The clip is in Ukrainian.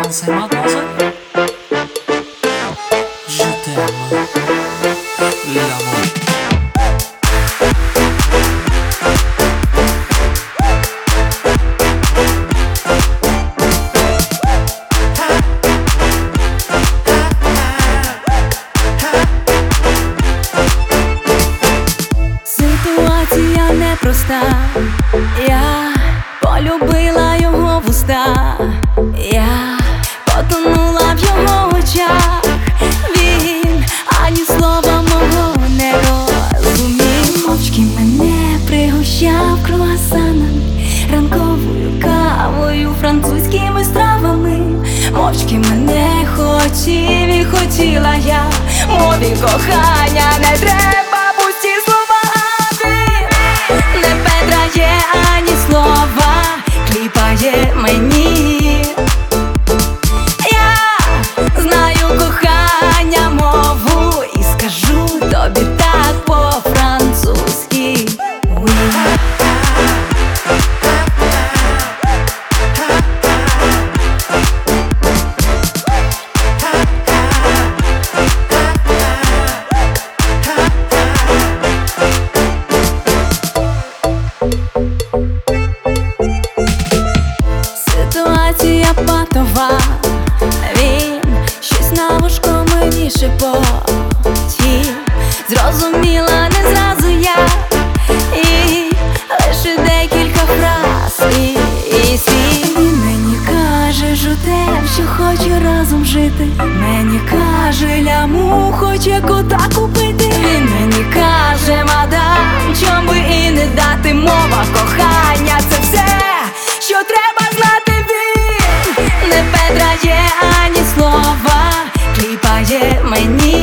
français, mademoiselle? Je t'aime, l'amour. Ситуація непроста, я полюбила його вуста, я потонула в його очах, він ані слова мого не розумів. Мовчки мене пригощав круасанами, ранковою кавою, французькими стравами. Мовчки мене хотів і хотіла я, мові кохання не треба пусті слова. Не петрає ані слова, кліпає мені. Я знаю кохання мову і скажу тобі так по-французьки. Ситуація патова, він щось на вушко мені шепотів. Зрозуміла не зразу я, і лише декілька фраз і слів. Він мені каже, жутем, що хоче разом жити. Мені каже, ляму хоче кота купити. Він мені каже, мадам, чом би і не дати. Мова кохання — це все, що треба знати. Він не петрає ані слова, кліпає мені.